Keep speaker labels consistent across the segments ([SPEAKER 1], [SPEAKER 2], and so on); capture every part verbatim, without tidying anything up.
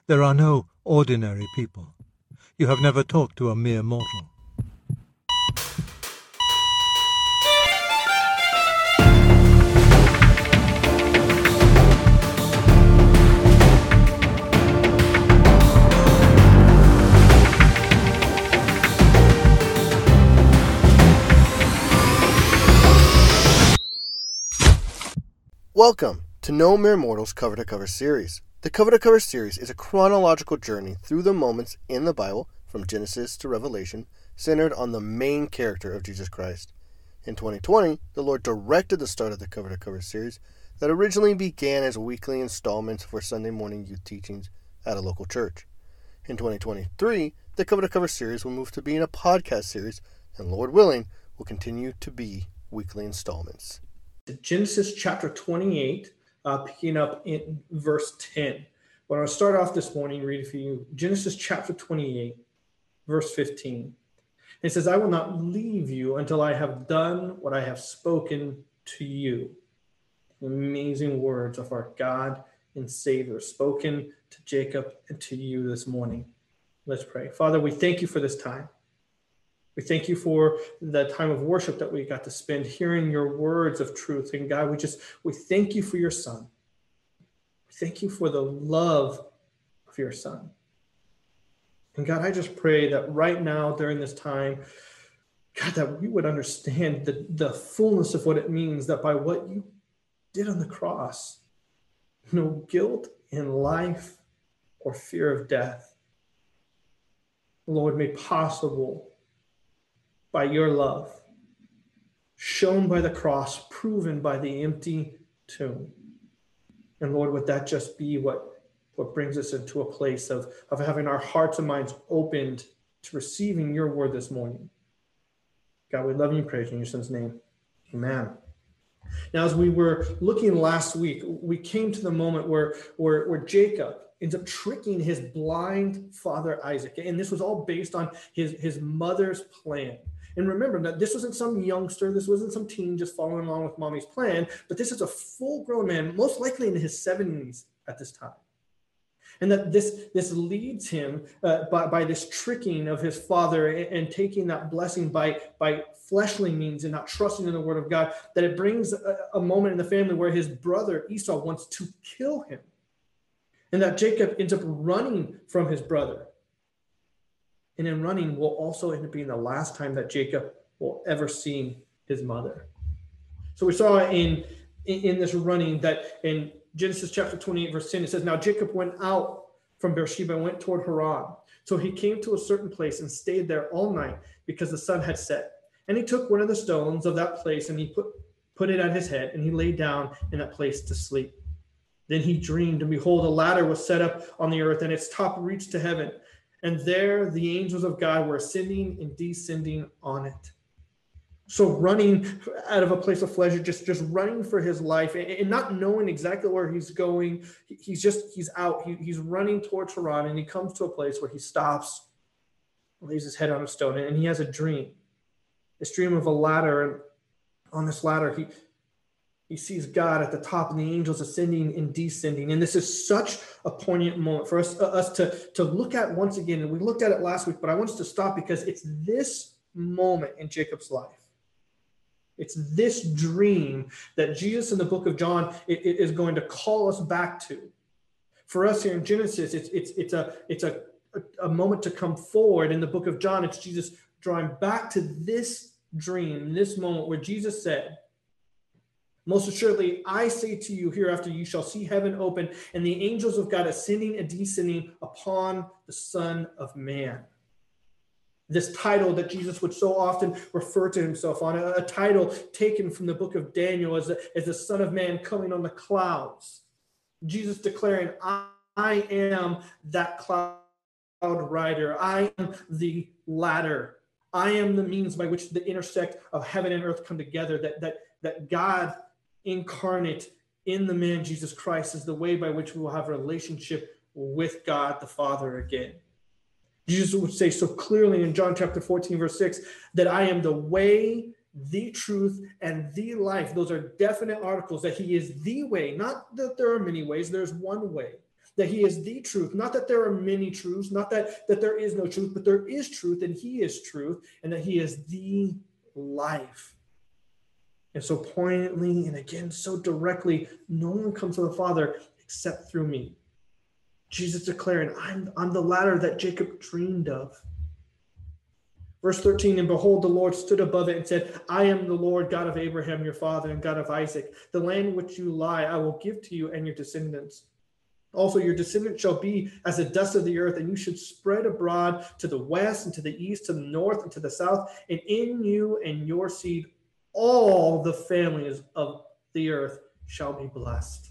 [SPEAKER 1] There are no ordinary people. You have never talked to a mere mortal.
[SPEAKER 2] Welcome to No Mere Mortals Cover to Cover series. The Cover to Cover series is a chronological journey through the moments in the Bible, from Genesis to Revelation, centered on the main character of Jesus Christ. In twenty twenty, the Lord directed the start of the Cover to Cover series that originally began as weekly installments for Sunday morning youth teachings at a local church. In twenty twenty-three, the Cover to Cover series will move to being a podcast series, and Lord willing, will continue to be weekly installments.
[SPEAKER 3] Genesis chapter twenty-eight, uh, picking up in verse ten. But I'll start off this morning, read for you Genesis chapter twenty-eight, verse fifteen. It says, I will not leave you until I have done what I have spoken to you. Amazing words of our God and Savior, spoken to Jacob and to you this morning. Let's pray. Father, we thank you for this time. We thank you for the time of worship that we got to spend hearing your words of truth. And God, we just, we thank you for your son. We thank you for the love of your son. And God, I just pray that right now during this time, God, that we would understand the, the fullness of what it means that by what you did on the cross, no guilt in life or fear of death, Lord, made possible by your love, shown by the cross, proven by the empty tomb. And Lord, would that just be what, what brings us into a place of, of having our hearts and minds opened to receiving your word this morning. God, we love you and praise you in your son's name. Amen. Now, as we were looking last week, we came to the moment where, where, where Jacob ends up tricking his blind father Isaac. And this was all based on his, his mother's plan. And remember that this wasn't some youngster, this wasn't some teen just following along with mommy's plan, but this is a full-grown man, most likely in his seventies at this time. And that this, this leads him uh, by, by this tricking of his father and, and taking that blessing by, by fleshly means and not trusting in the word of God, that it brings a, a moment in the family where his brother Esau wants to kill him. And that Jacob ends up running from his brother. And in running will also end up being the last time that Jacob will ever see his mother. So we saw in, in, in this running that in Genesis chapter twenty-eight, verse ten, it says, Now Jacob went out from Beersheba and went toward Haran. So he came to a certain place and stayed there all night because the sun had set. And he took one of the stones of that place and he put, put it at his head, and he lay down in that place to sleep. Then he dreamed, and behold, a ladder was set up on the earth, and its top reached to heaven. And there the angels of God were ascending and descending on it. So running out of a place of pleasure, just, just running for his life and not knowing exactly where he's going. He's just, he's out. He, he's running towards Haran, and he comes to a place where he stops, lays his head on a stone, and he has a dream. This dream of a ladder, and on this ladder, he He sees God at the top and the angels ascending and descending. And this is such a poignant moment for us, uh, us to, to look at once again. And we looked at it last week, but I want us to stop because it's this moment in Jacob's life. It's this dream that Jesus in the book of John it, it is going to call us back to. For us here in Genesis, it's, it's, it's, a, it's a, a, a moment to come forward. In the book of John, it's Jesus drawing back to this dream, this moment where Jesus said, Most assuredly, I say to you, hereafter you shall see heaven open and the angels of God ascending and descending upon the Son of Man. This title that Jesus would so often refer to himself on, a, a title taken from the book of Daniel as, a, as the Son of Man coming on the clouds. Jesus declaring, I, I am that cloud rider. I am the ladder. I am the means by which the intersect of heaven and earth come together, that, that, that God incarnate in the man Jesus Christ is the way by which we will have a relationship with God the Father again. Jesus would say so clearly in John chapter fourteen, verse six, that I am the way, the truth, and the life. Those are definite articles, that he is the way, not that there are many ways, there's one way. that he is the truth, not that there are many truths, not that, that there is no truth, but there is truth and he is truth, and that he is the life. And so poignantly and again, so directly, no one comes to the Father except through me. Jesus declaring, I'm, I'm the ladder that Jacob dreamed of. Verse thirteen, and behold, the Lord stood above it and said, I am the Lord God of Abraham, your father, and God of Isaac. The land which you lie, I will give to you and your descendants. Also, your descendants shall be as the dust of the earth, and you should spread abroad to the west and to the east, to the north and to the south, and in you and your seed, all the families of the earth shall be blessed.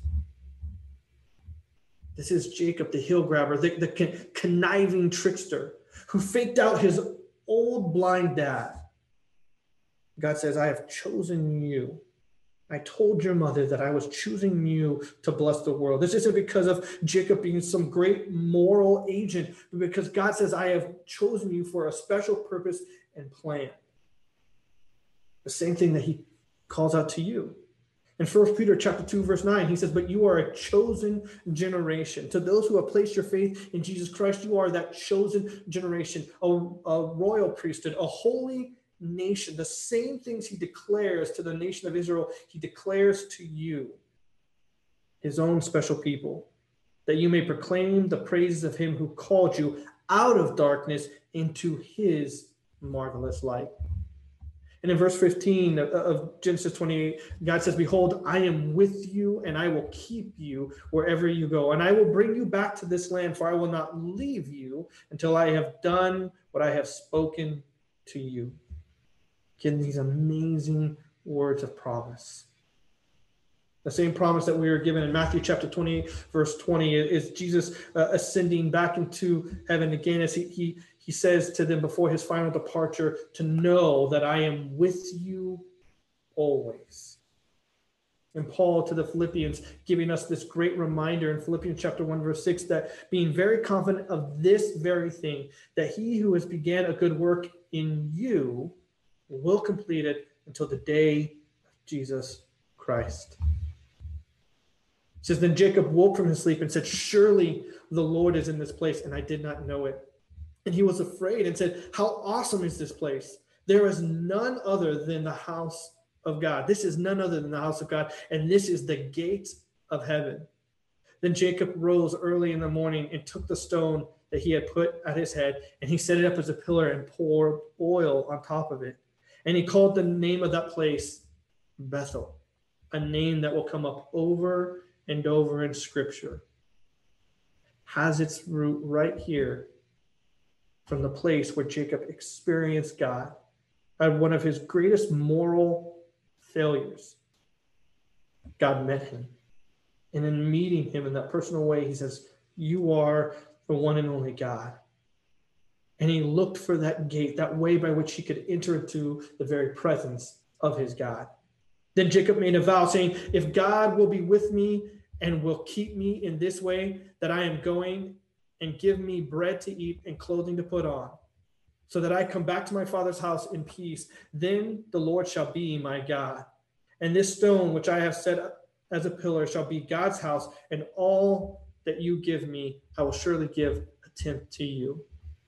[SPEAKER 3] This is Jacob, the heel grabber, the, the con- conniving trickster who faked out his old blind dad. God says, I have chosen you. I told your mother that I was choosing you to bless the world. This isn't because of Jacob being some great moral agent, but because God says, I have chosen you for a special purpose and plan. The same thing that he calls out to you. In First Peter chapter two, verse nine, he says, but you are a chosen generation. To those who have placed your faith in Jesus Christ, you are that chosen generation, a, a royal priesthood, a holy nation. The same things he declares to the nation of Israel, he declares to you, his own special people, that you may proclaim the praises of him who called you out of darkness into his marvelous light. And in verse fifteen of Genesis twenty-eight, God says, behold, I am with you and I will keep you wherever you go. And I will bring you back to this land, for I will not leave you until I have done what I have spoken to you. Again, these amazing words of promise. The same promise that we were given in Matthew chapter twenty-eight, verse twenty, is Jesus uh, ascending back into heaven again as he, he, he says to them before his final departure, to know that I am with you always. And Paul to the Philippians, giving us this great reminder in Philippians chapter one, verse six, that being very confident of this very thing, that he who has began a good work in you will complete it until the day of Jesus Christ. It says, then Jacob woke from his sleep and said, surely the Lord is in this place, and I did not know it. And he was afraid and said, how awesome is this place? There is none other than the house of God. This is none other than the house of God, and this is the gate of heaven. Then Jacob rose early in the morning and took the stone that he had put at his head, and he set it up as a pillar and poured oil on top of it. And he called the name of that place Bethel, a name that will come up over and over in Scripture. Has its root right here from the place where Jacob experienced God at one of his greatest moral failures. God met him. And in meeting him in that personal way, he says, you are the one and only God. And he looked for that gate, that way by which he could enter into the very presence of his God. Then Jacob made a vow saying, if God will be with me and will keep me in this way that I am going, and give me bread to eat and clothing to put on, so that I come back to my father's house in peace, then the Lord shall be my God. And this stone which I have set up as a pillar shall be God's house, and all that you give me, I will surely give a tenth to you.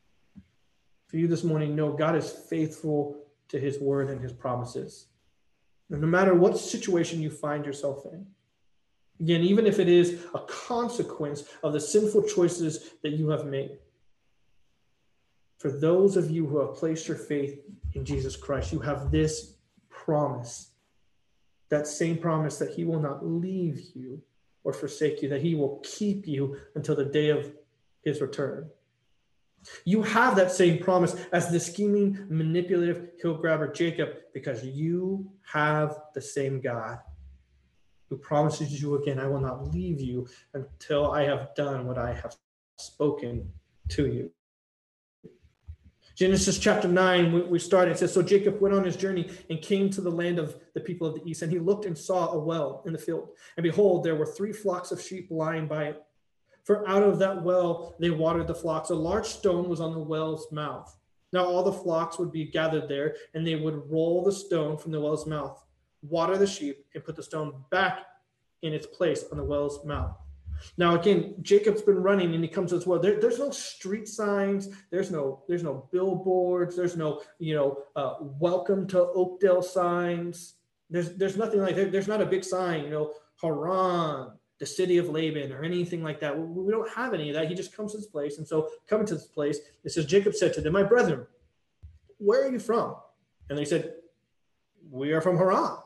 [SPEAKER 3] For you this morning, know God is faithful to his word and his promises. And no matter what situation you find yourself in, again, even if it is a consequence of the sinful choices that you have made, for those of you who have placed your faith in Jesus Christ, you have this promise, that same promise that he will not leave you or forsake you, that he will keep you until the day of his return. You have that same promise as the scheming, manipulative heel grabber Jacob, because you have the same God who promises you again, I will not leave you until I have done what I have spoken to you. Genesis chapter nine, we started, it says, so Jacob went on his journey and came to the land of the people of the east, and he looked and saw a well in the field. And behold, there were three flocks of sheep lying by it. For out of that well they watered the flocks. A large stone was on the well's mouth. Now all the flocks would be gathered there, and they would roll the stone from the well's mouth, water the sheep, and put the stone back in its place on the well's mouth. Now, again, Jacob's been running and he comes as well. There, there's no street signs. There's no, there's no billboards. There's no, you know, uh, welcome to Oakdale signs. There's, there's nothing like that. There's not a big sign, you know, Haran, the city of Laban, or anything like that. We, we don't have any of that. He just comes to this place. And so coming to this place, it says, Jacob said to them, my brethren, where are you from? And they said, we are from Haran.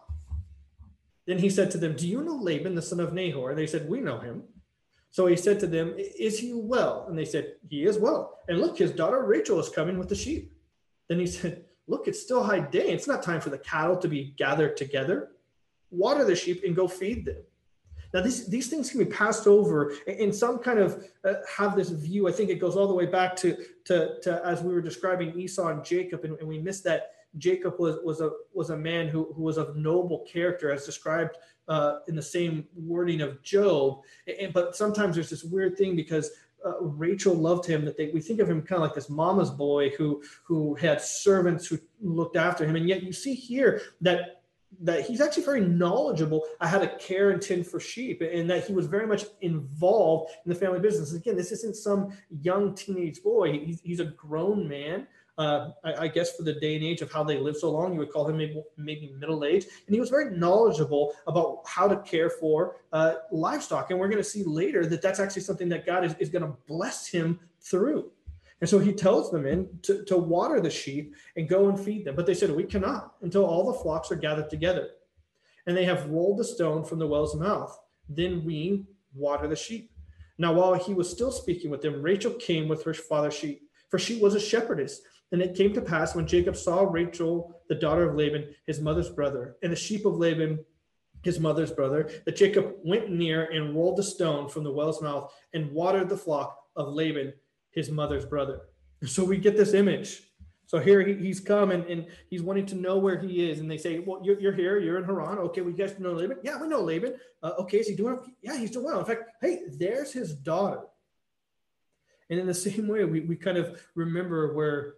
[SPEAKER 3] Then he said to them, do you know Laban, the son of Nahor? And they said, we know him. So he said to them, is he well? And they said, he is well. And look, his daughter Rachel is coming with the sheep. Then he said, look, it's still high day. It's not time for the cattle to be gathered together. Water the sheep and go feed them. Now, these, these things can be passed over and some kind of uh, have this view. I think it goes all the way back to, to, to as we were describing Esau and Jacob, and, and we missed that Jacob was, was, a, was a man who, who was of noble character, as described uh, in the same wording of Job. And, but sometimes there's this weird thing because uh, Rachel loved him, that they, we think of him kind of like this mama's boy who, who had servants who looked after him. And yet you see here that that he's actually very knowledgeable on how to care and tend for sheep, and that he was very much involved in the family business. Again, this isn't some young teenage boy. He's, he's a grown man. Uh, I, I guess for the day and age of how they live so long, you would call him maybe, maybe middle-aged. And he was very knowledgeable about how to care for uh, livestock. And we're going to see later that that's actually something that God is, is going to bless him through. And so he tells them in to, to water the sheep and go and feed them. But they said, we cannot until all the flocks are gathered together. And they have rolled the stone from the well's mouth. Then we water the sheep. Now, while he was still speaking with them, Rachel came with her father's sheep, for she was a shepherdess. And it came to pass when Jacob saw Rachel, the daughter of Laban, his mother's brother, and the sheep of Laban, his mother's brother, that Jacob went near and rolled the stone from the well's mouth and watered the flock of Laban, his mother's brother. So we get this image. So here he, he's come and, and he's wanting to know where he is. And they say, well, you're, you're here. You're in Haran. Okay, well, you guys know Laban? Yeah, we know Laban. Uh, okay, is he doing? Yeah, he's doing well. In fact, hey, there's his daughter. And in the same way, we, we kind of remember where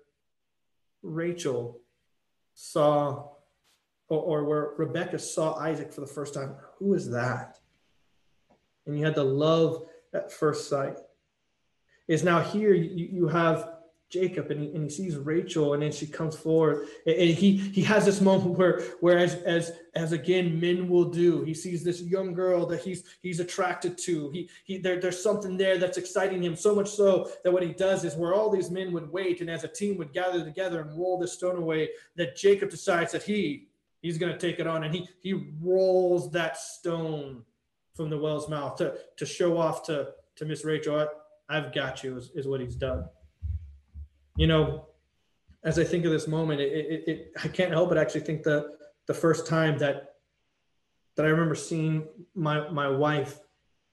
[SPEAKER 3] Rachel saw, or, or where Rebecca saw Isaac for the first time. Who is that? And you had the love at first sight. Is now here you, you have Jacob, and he, and he sees Rachel, and then she comes forward, and, and he he has this moment where where as, as as again men will do. He sees this young girl that he's he's attracted to. He he there, there's something there that's exciting him, so much so that what he does is where all these men would wait, and as a team would gather together and roll this stone away, that Jacob decides that he he's going to take it on, and he he rolls that stone from the well's mouth to to show off to to Miss Rachel. I've got you, is, is what he's done. You know, as I think of this moment, it, it, it I can't help but actually think the the first time that that I remember seeing my my wife,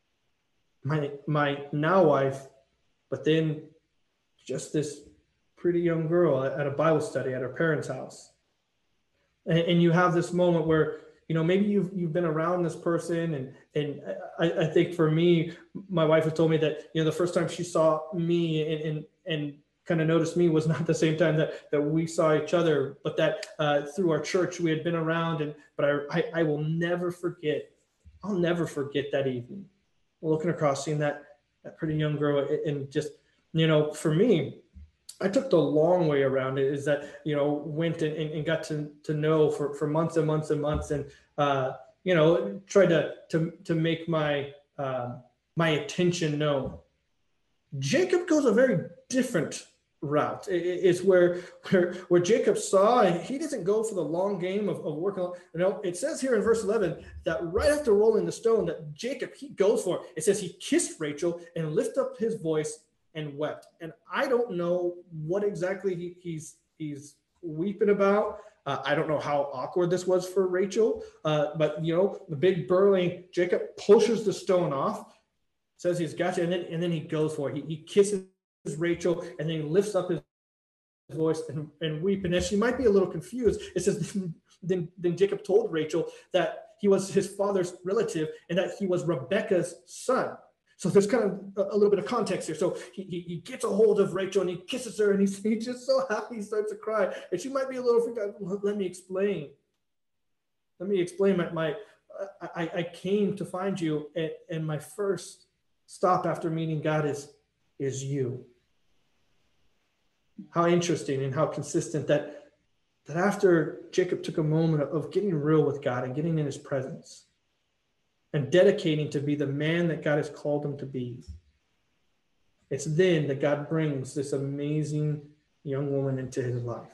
[SPEAKER 3] my my now wife, but then just this pretty young girl at, at a Bible study at her parents' house. And, and you have this moment where, you know, maybe you've you've been around this person, and and I, I think for me, my wife has told me that, you know, the first time she saw me and and, and kind of noticed me was not the same time that that we saw each other, but that uh, through our church we had been around. And but I, I I will never forget, I'll never forget that evening, looking across, seeing that that pretty young girl, and just, you know, for me, I took the long way around it, is that, you know, went and, and got to, to know for, for months and months and months, and, uh, you know, tried to, to, to make my, um, my attention known. Jacob goes a very different route. It, it's where, where, where Jacob saw, and he doesn't go for the long game of, of working. You know, it says here in verse eleven that right after rolling the stone, that Jacob, he goes for it. It says he kissed Rachel and lifted up his voice and wept. And I don't know what exactly he, he's he's weeping about. Uh, I don't know how awkward this was for Rachel. Uh, but, you know, the big burly Jacob pushes the stone off, says he's got you, and then and then he goes for it. He, he kisses Rachel, and then he lifts up his voice and, and weep. And as she might be a little confused, it says then, then Jacob told Rachel that he was his father's relative and that he was Rebekah's son. So there's kind of a, a little bit of context here. So he, he, he gets a hold of Rachel and he kisses her, and he's, he's just so happy, he starts to cry. And she might be a little freaked out. Let me explain. Let me explain my, my I, I came to find you, and, and my first stop after meeting God is, is you. How interesting and how consistent that, that after Jacob took a moment of getting real with God and getting in his presence and dedicating to be the man that God has called him to be, it's then that God brings this amazing young woman into his life.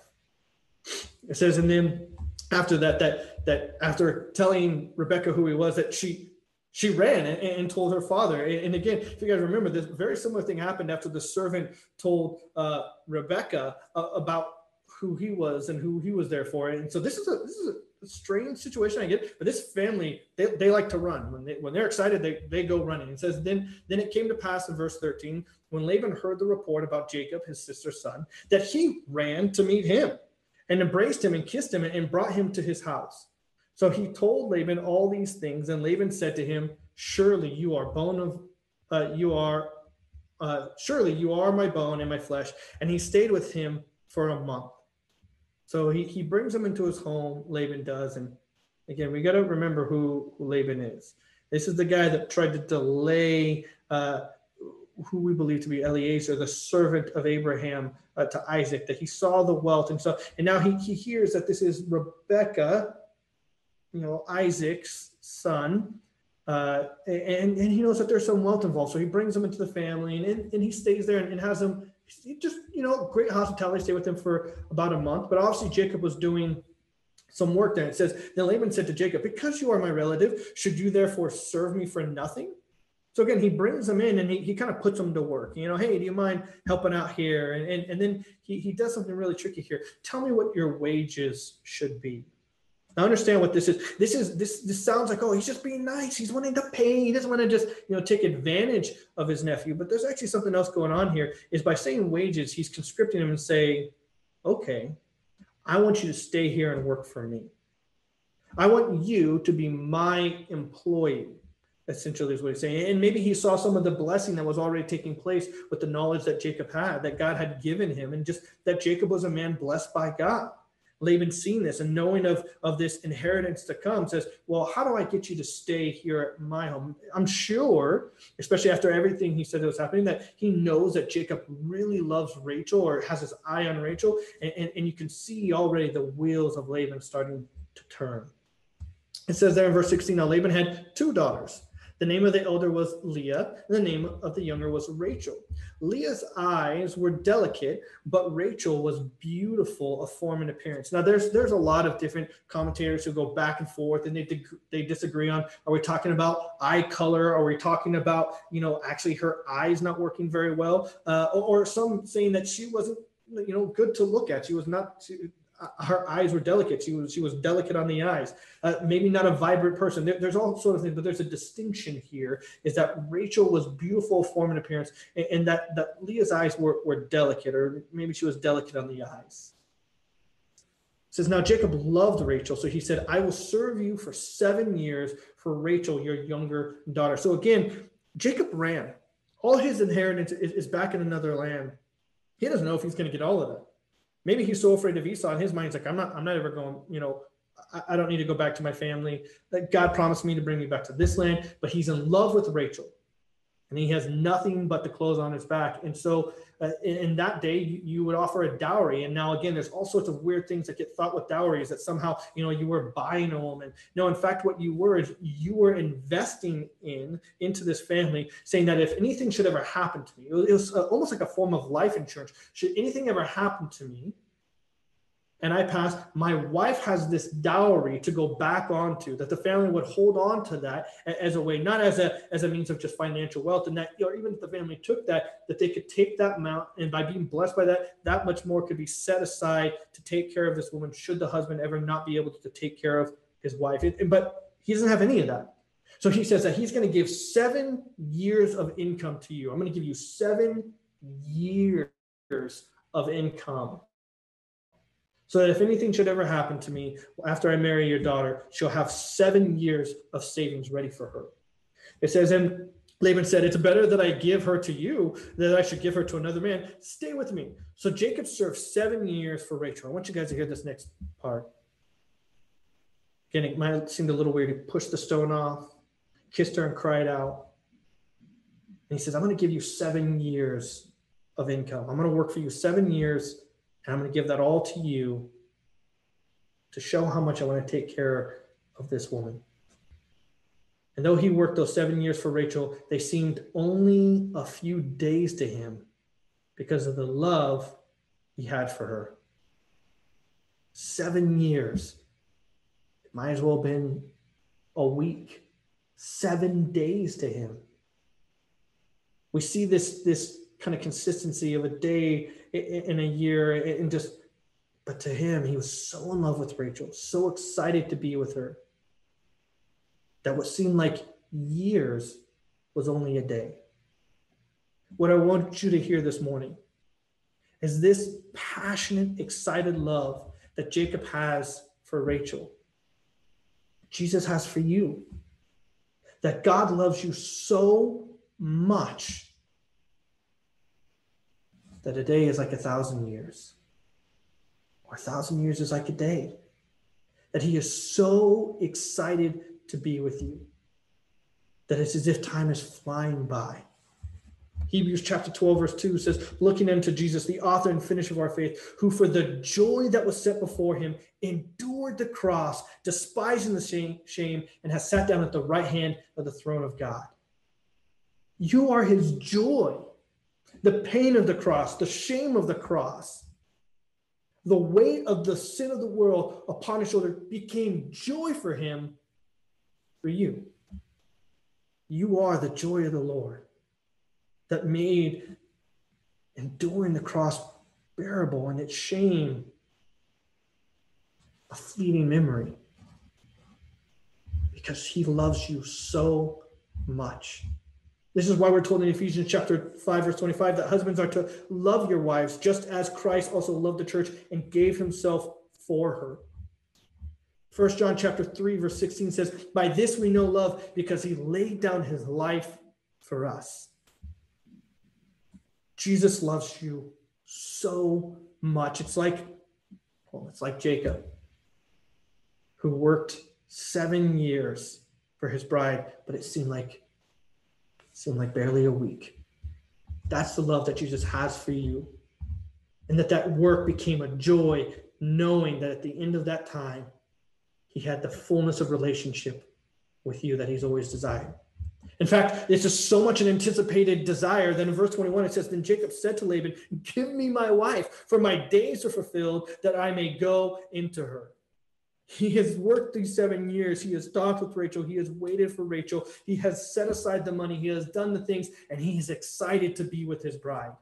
[SPEAKER 3] It says, and then after that, that, that after telling Rebekah who he was, that she She ran and, and told her father. And again, if you guys remember, this very similar thing happened after the servant told uh, Rebekah uh, about who he was and who he was there for. And so this is a this is a strange situation, I get, but this family, they, they like to run. When they when they're excited, they, they go running. It says, then then it came to pass in verse thirteen, when Laban heard the report about Jacob, his sister's son, that he ran to meet him and embraced him and kissed him and brought him to his house. So he told Laban all these things, and Laban said to him, surely you are bone of, uh, you are, uh, surely you are my bone and my flesh. And he stayed with him for a month. So he, he brings him into his home, Laban does. And again, we got to remember who, who Laban is. This is the guy that tried to delay uh, who we believe to be Eliezer, the servant of Abraham, uh, to Isaac, that he saw the wealth. And so, and now he, he hears that this is Rebekah, you know, Isaac's son, uh, and, and he knows that there's some wealth involved. So he brings him into the family, and, and, and he stays there and, and has him, he just, you know, great hospitality, stay with him for about a month. But obviously Jacob was doing some work there. It says, then Laban said to Jacob, because you are my relative, should you therefore serve me for nothing? So again, he brings them in and he, he kind of puts them to work. You know, hey, do you mind helping out here? And, and, and then he, he does something really tricky here. Tell me what your wages should be. Now understand what this is. This is this this sounds like, oh, he's just being nice. He's wanting to pay. He doesn't want to just, you know, take advantage of his nephew. But there's actually something else going on here. Is by saying wages, he's conscripting him and say, okay, I want you to stay here and work for me. I want you to be my employee. Essentially is what he's saying. And maybe he saw some of the blessing that was already taking place with the knowledge that Jacob had, that God had given him, and just that Jacob was a man blessed by God. Laban seeing this and knowing of, of this inheritance to come says, well, how do I get you to stay here at my home? I'm sure, especially after everything he said that was happening, that he knows that Jacob really loves Rachel or has his eye on Rachel. And, and, and you can see already the wheels of Laban starting to turn. It says there in verse sixteen, now Laban had two daughters. The name of the elder was Leah, and the name of the younger was Rachel. Leah's eyes were delicate, but Rachel was beautiful of form and appearance. Now, there's there's a lot of different commentators who go back and forth, and they they disagree on, are we talking about eye color? Are we talking about, you know, actually her eyes not working very well? Uh, or, or some saying that she wasn't, you know, good to look at. She was not... She, her eyes were delicate. She was she was delicate on the eyes. Uh, maybe not a vibrant person. There, there's all sorts of things, but there's a distinction here, is that Rachel was beautiful form and appearance, and, and that, that Leah's eyes were, were delicate, or maybe she was delicate on the eyes. It says, now Jacob loved Rachel, so he said, I will serve you for seven years for Rachel, your younger daughter. So again, Jacob ran. All his inheritance is, is back in another land. He doesn't know if he's going to get all of it. Maybe he's so afraid of Esau. In his mind, he's like, I'm not, I'm not ever going, you know, I, I don't need to go back to my family. Like, God promised me to bring me back to this land, but he's in love with Rachel. And he has nothing but the clothes on his back. And so uh, in, in that day, you, you would offer a dowry. And now, again, there's all sorts of weird things that get thought with dowries, that somehow, you know, you were buying a woman. No, in fact, what you were is you were investing in into this family, saying that if anything should ever happen to me, it was, it was uh, almost like a form of life insurance. Should anything ever happen to me, and I pass, my wife has this dowry to go back onto, that the family would hold on to that as a way, not as a as a means of just financial wealth, and that, or even if the family took that, that they could take that amount, and by being blessed by that, that much more could be set aside to take care of this woman should the husband ever not be able to take care of his wife. It, but he doesn't have any of that. So he says that he's going to give seven years of income to you. I'm going to give you seven years of income, so that if anything should ever happen to me after I marry your daughter, she'll have seven years of savings ready for her. It says, and Laban said, it's better that I give her to you than I should give her to another man. Stay with me. So Jacob served seven years for Rachel. I want you guys to hear this next part. Again, it might seem a little weird. He pushed the stone off, kissed her, and cried out. And he says, I'm going to give you seven years of income. I'm going to work for you seven years, and I'm going to give that all to you to show how much I want to take care of this woman. And though he worked those seven years for Rachel, they seemed only a few days to him because of the love he had for her. Seven years. It might as well have been a week. Seven days to him. We see this, this kind of consistency of a day in a year, and just, but to him, he was so in love with Rachel, so excited to be with her, that what seemed like years was only a day. What I want you to hear this morning is this passionate, excited love that Jacob has for Rachel, Jesus has for you. That God loves you so much that a day is like a thousand years, or a thousand years is like a day. That he is so excited to be with you that it's as if time is flying by. Hebrews chapter twelve, verse two says, looking unto Jesus, the author and finisher of our faith, who for the joy that was set before him endured the cross, despising the shame, shame, and has sat down at the right hand of the throne of God. You are his joy. The pain of the cross, the shame of the cross, the weight of the sin of the world upon his shoulder became joy for him, for you. You are the joy of the Lord that made enduring the cross bearable and its shame a fleeting memory, because he loves you so much. This is why we're told in Ephesians chapter five, verse twenty-five, that husbands are to love your wives just as Christ also loved the church and gave himself for her. First John chapter three, verse sixteen says, by this we know love, because he laid down his life for us. Jesus loves you so much. It's like, well, it's like Jacob, who worked seven years for his bride, but it seemed like seemed like barely a week. That's the love that Jesus has for you. And that that work became a joy, knowing that at the end of that time, he had the fullness of relationship with you that he's always desired. In fact, it's just so much an anticipated desire that in verse twenty-one, it says, then Jacob said to Laban, give me my wife, for my days are fulfilled, that I may go into her. He has worked these seven years. He has talked with Rachel. He has waited for Rachel. He has set aside the money. He has done the things, and he is excited to be with his bride.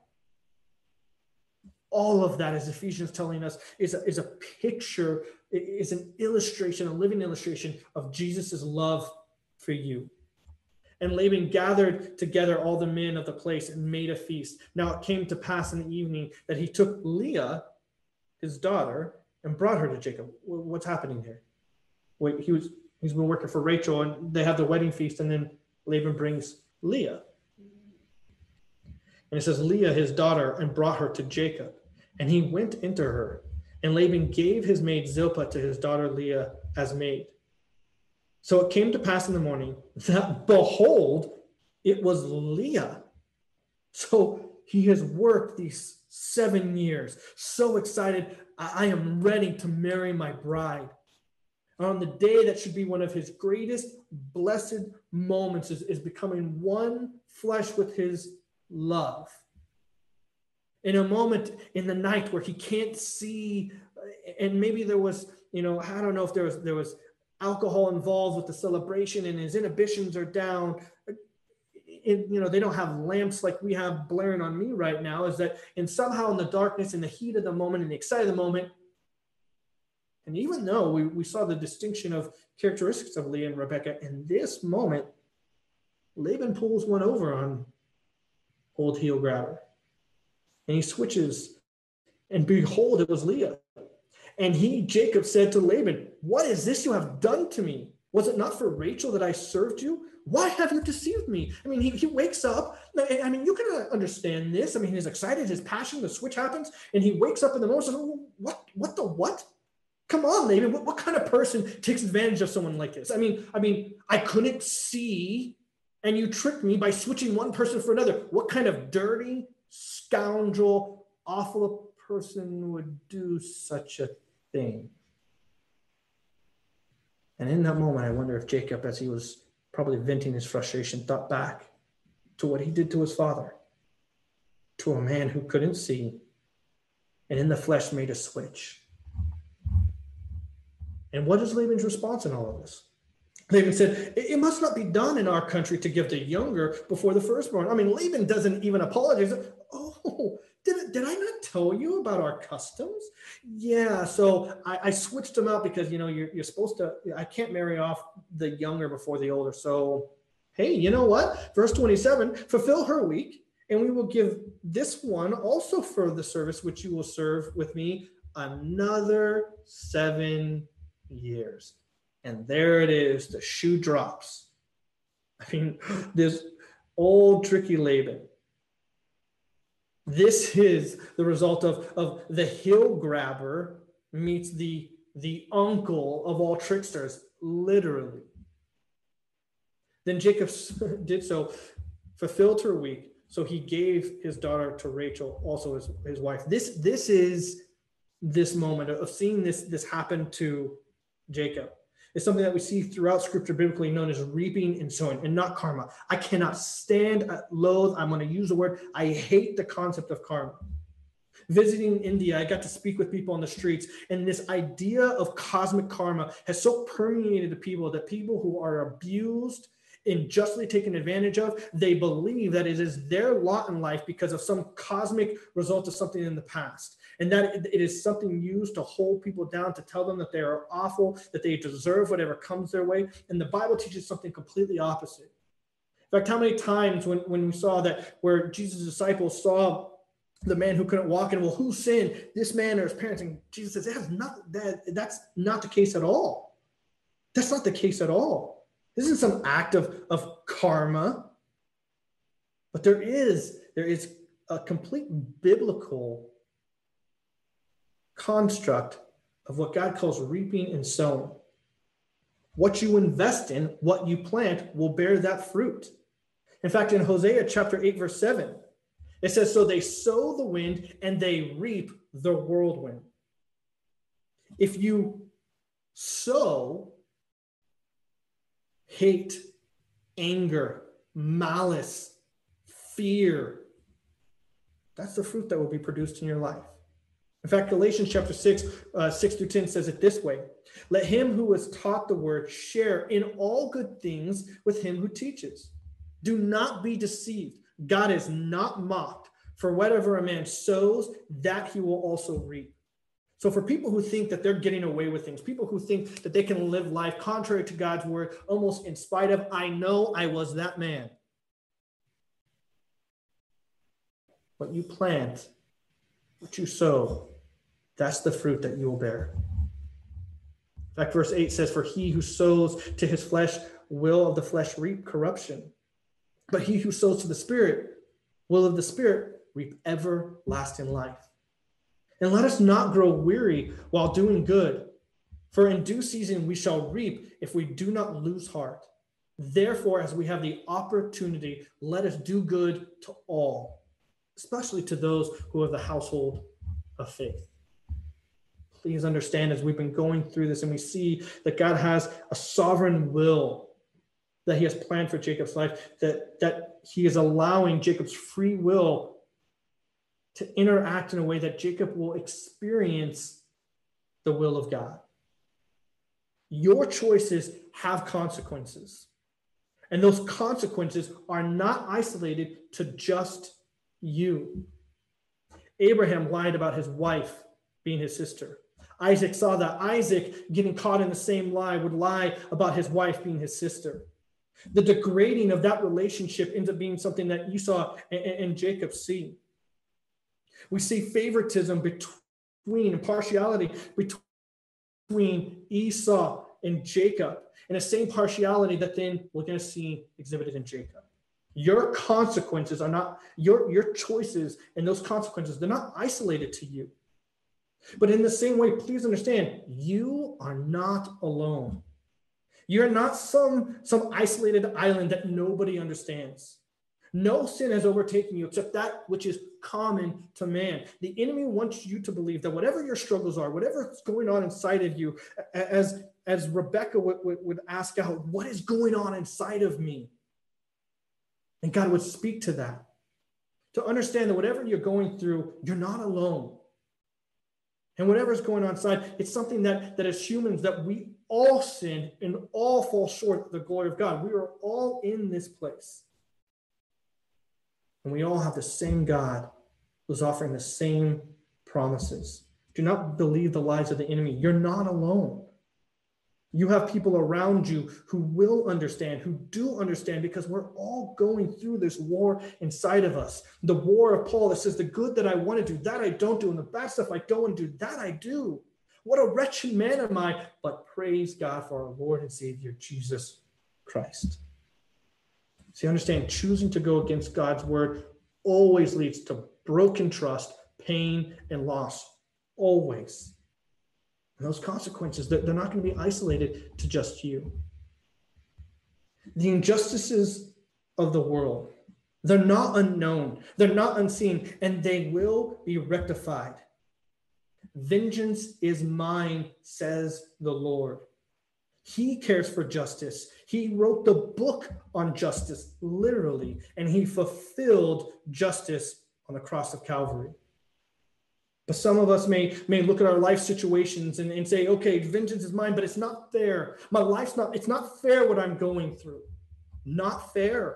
[SPEAKER 3] All of that, as Ephesians telling us, is a, is a picture, is an illustration, a living illustration of Jesus' love for you. And Laban gathered together all the men of the place and made a feast. Now it came to pass in the evening that he took Leah, his daughter, and brought her to Jacob. What's happening here? Wait, he was, he's been working for Rachel, and they have the wedding feast, and then Laban brings Leah. And it says, Leah, his daughter, and brought her to Jacob. And he went into her. And Laban gave his maid Zilpah to his daughter Leah as maid. So it came to pass in the morning that, behold, it was Leah. So he has worked these seven years, so excited. I am ready to marry my bride. On the day that should be one of his greatest blessed moments is, is becoming one flesh with his love. In a moment in the night where he can't see, and maybe there was, you know, I don't know if there was there was alcohol involved with the celebration and his inhibitions are down. It, you know, they don't have lamps like we have blaring on me right now, is that, and somehow in the darkness, in the heat of the moment, in the excitement of the moment, and even though we, we saw the distinction of characteristics of Leah and Rebekah, in this moment, Laban pulls one over on old heel grabber. And he switches, and behold, it was Leah. And he, Jacob, said to Laban, what is this you have done to me? Was it not for Rachel that I served you? Why have you deceived me? I mean, he, he wakes up. I mean, you can understand this. I mean, he's excited, his passion, the switch happens, and he wakes up in the moment and says, what, what the what? Come on, Laban, what, what kind of person takes advantage of someone like this? I mean, I mean, I couldn't see And you tricked me by switching one person for another. What kind of dirty, scoundrel, awful person would do such a thing? And in that moment, I wonder if Jacob, as he was probably venting his frustration, thought back to what he did to his father, to a man who couldn't see, and in the flesh made a switch. And what is Laban's response in all of this? Laban said, it must not be done in our country to give the younger before the firstborn. I mean, Laban doesn't even apologize. Oh, did, did I not tell you about our customs? Yeah, so I, I switched them out because, you know, you're, you're supposed to, I can't marry off the younger before the older. So, hey, you know what? Verse twenty-seven, fulfill her week, and we will give this one also for the service which you will serve with me another seven years. And there it is, the shoe drops. I mean, this old tricky Laban. This is the result of, of the hill grabber meets the, the uncle of all tricksters, literally. Then Jacob did so, fulfilled her week, so he gave his daughter to Rachel, also his, his wife. This, this is this moment of seeing this, this happen to Jacob. It's something that we see throughout Scripture, biblically known as reaping and sowing, and not karma. I cannot stand, loathe, I'm going to use the word, I hate the concept of karma. Visiting India, I got to speak with people on the streets, and this idea of cosmic karma has so permeated the people that people who are abused, unjustly taken advantage of, they believe that it is their lot in life because of some cosmic result of something in the past. And that it is something used to hold people down, to tell them that they are awful, that they deserve whatever comes their way. And the Bible teaches something completely opposite. In fact, how many times when, when we saw that where Jesus' disciples saw the man who couldn't walk, and well, who sinned, this man or his parents? And Jesus says, it has not, that, that's not the case at all. That's not the case at all. This isn't some act of, of karma, but there is, there is a complete biblical construct of what God calls reaping and sowing. What you invest in, what you plant, will bear that fruit. In fact, in Hosea chapter eight, verse seven, it says, so they sow the wind and they reap the whirlwind. If you sow hate, anger, malice, fear, that's the fruit that will be produced in your life. In fact, Galatians chapter six, uh, six through ten says it this way. Let him who was taught the word share in all good things with him who teaches. Do not be deceived. God is not mocked. For whatever a man sows, that he will also reap. So for people who think that they're getting away with things, people who think that they can live life contrary to God's word, almost in spite of, I know I was that man. What you plant, what you sow, that's the fruit that you will bear. In fact, verse eight says, for he who sows to his flesh will of the flesh reap corruption. But he who sows to the Spirit will of the Spirit reap everlasting life. And let us not grow weary while doing good, for in due season we shall reap if we do not lose heart. Therefore, as we have the opportunity, let us do good to all, especially to those who are the household of faith. Please understand, as we've been going through this and we see that God has a sovereign will that he has planned for Jacob's life, that, that he is allowing Jacob's free will to interact in a way that Jacob will experience the will of God. Your choices have consequences. And those consequences are not isolated to just you. Abraham lied about his wife being his sister. Isaac saw that Isaac, getting caught in the same lie, would lie about his wife being his sister. The degrading of that relationship ends up being something that Esau and, and Jacob see. We see favoritism between and partiality between Esau and Jacob, and the same partiality that then we're going to see exhibited in Jacob. Your consequences are not, your, your choices and those consequences, they're not isolated to you. But in the same way, please understand, you are not alone. You're not some, some isolated island that nobody understands. No sin has overtaken you except that which is common to man. The enemy wants you to believe that whatever your struggles are, whatever is going on inside of you, as, as Rebecca would, would, would ask out, what is going on inside of me? And God would speak to that, to understand that whatever you're going through, you're not alone. And whatever is going on inside, it's something that, that as humans, that we all sin and all fall short of the glory of God. We are all in this place. And we all have the same God who's offering the same promises. Do not believe the lies of the enemy. You're not alone. You have people around you who will understand, who do understand, because we're all going through this war inside of us. The war of Paul that says the good that I want to do, that I don't do, and the bad stuff I don't want to do, that I do. What a wretched man am I, but praise God for our Lord and Savior, Jesus Christ. See, understand, choosing to go against God's word always leads to broken trust, pain, and loss. Always. And those consequences, they're not going to be isolated to just you. The injustices of the world, they're not unknown, they're not unseen, and they will be rectified. Vengeance is mine, says the Lord. He cares for justice. He wrote the book on justice, literally, and he fulfilled justice on the cross of Calvary. But some of us may, may look at our life situations and, and say, okay, vengeance is mine, but it's not fair. My life's not, it's not fair what I'm going through. Not fair.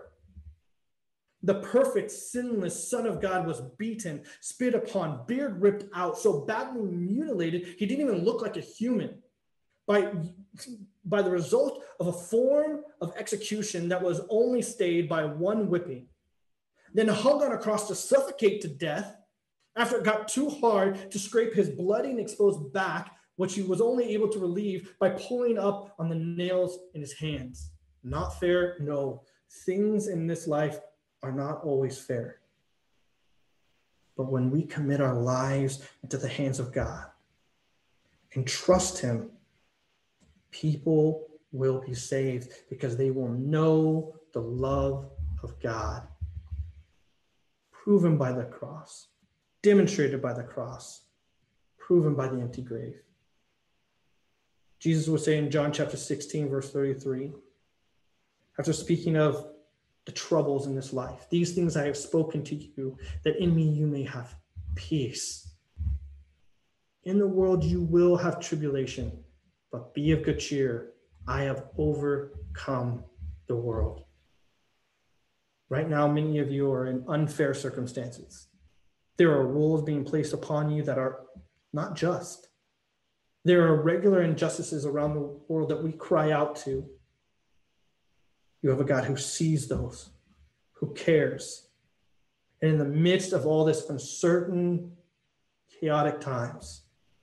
[SPEAKER 3] The perfect, sinless Son of God was beaten, spit upon, beard ripped out, so badly mutilated, he didn't even look like a human. By, by the result of a form of execution that was only stayed by one whipping, then hung on a cross to suffocate to death after it got too hard to scrape his bloody and exposed back, which he was only able to relieve by pulling up on the nails in his hands. Not fair? No. Things in this life are not always fair. But when we commit our lives into the hands of God and trust him, people will be saved because they will know the love of God, proven by the cross, demonstrated by the cross, proven by the empty grave. Jesus would say in John chapter sixteen, verse thirty-three, after speaking of the troubles in this life, these things I have spoken to you, that in me you may have peace. In the world you will have tribulation, but be of good cheer. I have overcome the world. Right now, many of you are in unfair circumstances. There are rules being placed upon you that are not just. There are regular injustices around the world that we cry out to. You have a God who sees those, who cares. And in the midst of all this uncertain, chaotic times,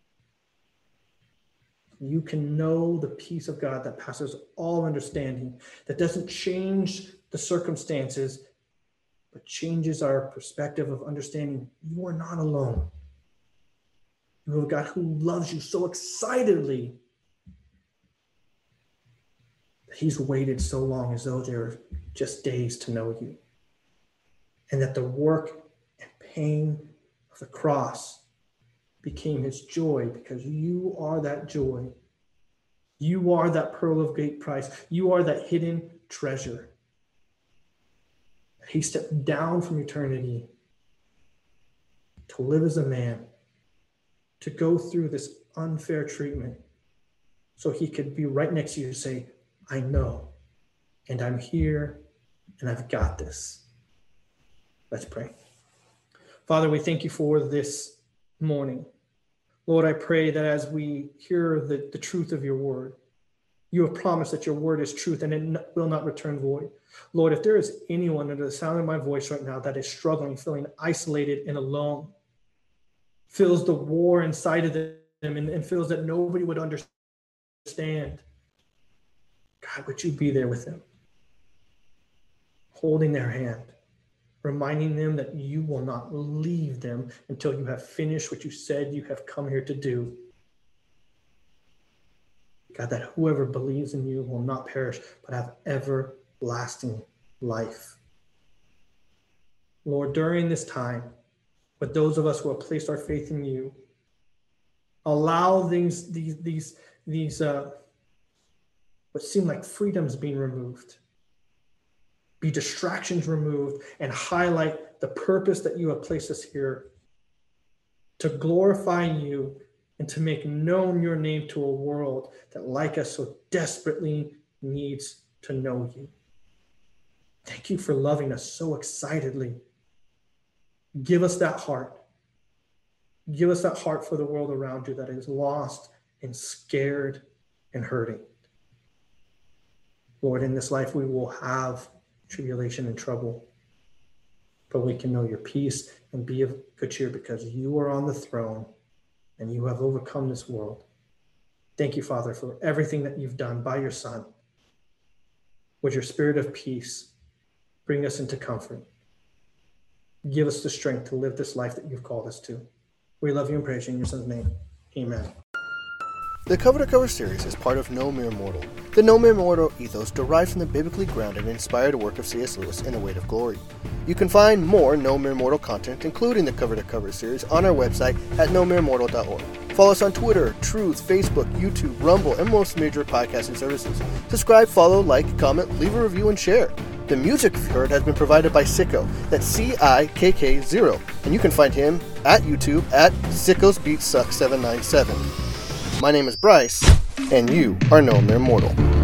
[SPEAKER 3] you can know the peace of God that passes all understanding, that doesn't change the circumstances, but changes our perspective of understanding you are not alone. You have a God who loves you so excitedly that he's waited so long as though they were just days to know you. And that the work and pain of the cross became his joy because you are that joy. You are that pearl of great price. You are that hidden treasure. He stepped down from eternity to live as a man, to go through this unfair treatment so he could be right next to you and say, I know, and I'm here, and I've got this. Let's pray. Father, we thank you for this morning. Lord, I pray that as we hear the, the truth of your word, you have promised that your word is truth and it will not return void. Lord, if there is anyone under the sound of my voice right now that is struggling, feeling isolated and alone, feels the war inside of them and, and feels that nobody would understand, God, would you be there with them, holding their hand, reminding them that you will not leave them until you have finished what you said you have come here to do. God, that whoever believes in you will not perish, but have everlasting life. Lord, during this time, with those of us who have placed our faith in you, allow these, these, these, these uh, what seem like freedoms being removed, be distractions removed, and highlight the purpose that you have placed us here to glorify you and to make known your name to a world that, like us, so desperately needs to know you. Thank you for loving us so excitedly. Give us that heart. Give us that heart for the world around you that is lost and scared and hurting. Lord, in this life we will have tribulation and trouble, but we can know your peace and be of good cheer because you are on the throne and you have overcome this world. Thank you, Father, for everything that you've done by your Son. With your spirit of peace, bring us into comfort. Give us the strength to live this life that you've called us to. We love you and praise you in your Son's name. Amen.
[SPEAKER 2] The Cover to Cover series is part of No Mere Mortal. The No Mere Mortal ethos derived from the biblically grounded and inspired work of C S Lewis in A Weight of Glory. You can find more No Mere Mortal content, including the Cover to Cover series, on our website at no mere mortal dot org. Follow us on Twitter, Truth, Facebook, YouTube, Rumble, and most major podcasting services. Subscribe, follow, like, comment, leave a review, and share. The music you've heard has been provided by Sicko. That's C I K K zero. And you can find him at YouTube at Sicko's Beat Suck seven nine seven. My name is Bryce, and you are No Mere Mortal.